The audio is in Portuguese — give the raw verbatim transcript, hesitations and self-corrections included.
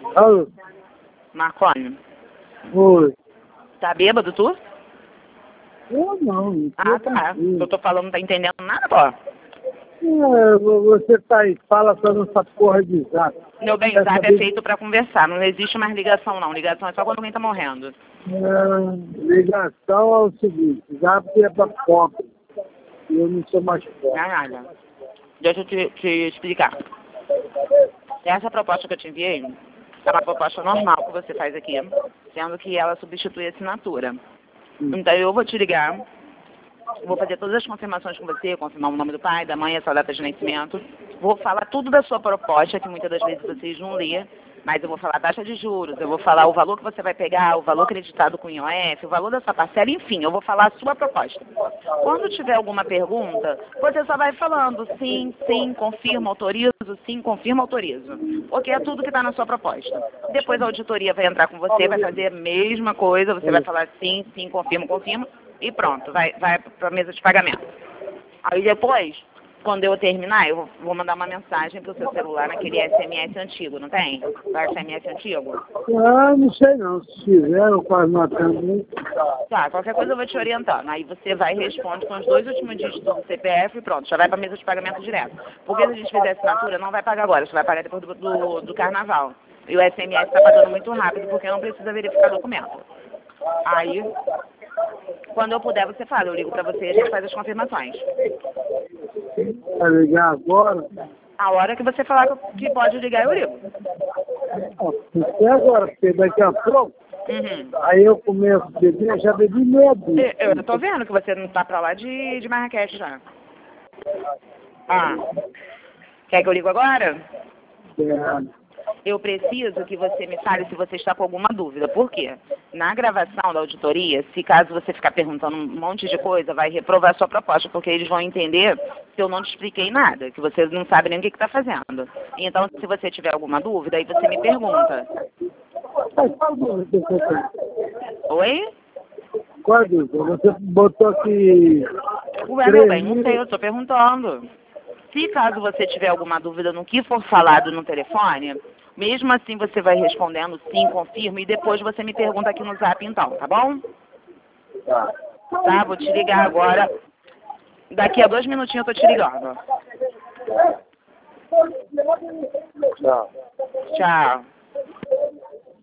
Alô? Marconi, Oi. tá bêbado tu? Eu não, não tô Ah, tá. tranquilo. Eu tô falando, não tá entendendo nada, pô. É, você tá aí, fala só nessa porra de zap. Meu bem, o zap é feito pra conversar, não existe mais ligação não. Ligação é só quando alguém tá morrendo. É, ligação é o seguinte, zap é pra pobre. Eu não sou mais Não pobre. é nada. Deixa eu te, te explicar. Essa proposta que eu te enviei é uma proposta normal que você faz aqui, sendo que ela substitui a assinatura. Então eu vou te ligar, vou fazer todas as confirmações com você, confirmar o nome do pai, da mãe, a sua data de nascimento. Vou falar tudo da sua proposta, que muitas das vezes vocês não lê, mas eu vou falar a taxa de juros, eu vou falar o valor que você vai pegar, o valor creditado com o I O F, o valor da sua parcela, enfim, eu vou falar a sua proposta. Quando tiver alguma pergunta, você só vai falando sim, sim, confirmo, autorizo, sim, confirmo, autorizo. Porque é tudo que está na sua proposta. Depois a auditoria vai entrar com você, vai fazer a mesma coisa, você vai falar sim, sim, confirmo, confirmo, e pronto, vai, vai para a mesa de pagamento. Aí depois, quando eu terminar, eu vou mandar uma mensagem pro seu celular naquele S M S antigo, não tem? O S M S antigo? Ah, não sei não, se fizeram quase matando. Tá, qualquer coisa eu vou te orientando. Aí você vai e responde com os dois últimos dígitos do C P F e pronto, já vai pra mesa de pagamento direto. Porque se a gente fizer assinatura, não vai pagar agora, você vai pagar depois do, do, do carnaval. E o S M S tá pagando muito rápido porque não precisa verificar documento. Aí, quando eu puder, você fala, eu ligo pra você e a gente faz as confirmações. Vai ligar agora? A hora que você falar que pode ligar, eu ligo. Até agora, porque daqui a pouco, Uhum. aí eu começo a beber, eu já bebi medo. Eu, eu tô vendo que você não tá pra lá de, de Marrakech já. Ah, quer que eu ligo agora? É. Eu preciso que você me fale se você está com alguma dúvida. Por quê? Na gravação da auditoria, se caso você ficar perguntando um monte de coisa, vai reprovar a sua proposta, porque eles vão entender que eu não te expliquei nada, que você não sabe nem o que está fazendo. Então, se você tiver alguma dúvida, aí você me pergunta. Mas qual dúvida que você tem? Oi? Qual dúvida? Você botou aqui... Ué, meu bem, não sei, eu estou perguntando. Se caso você tiver alguma dúvida no que for falado no telefone, mesmo assim você vai respondendo sim, confirmo, e depois você me pergunta aqui no zap então, tá bom? Tá. Tá, vou te ligar agora. Daqui a dois minutinhos eu tô te ligando. Tchau. Tchau.